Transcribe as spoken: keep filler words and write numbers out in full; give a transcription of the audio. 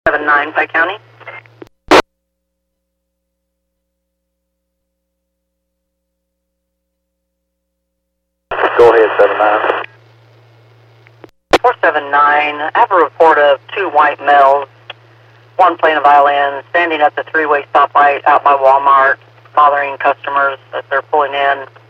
seven nine, Pike County. Go ahead, seven nine. four seven nine, I have a report of two white males, one playing a violin, standing at the three-way stoplight out by Walmart, bothering customers as they're pulling in.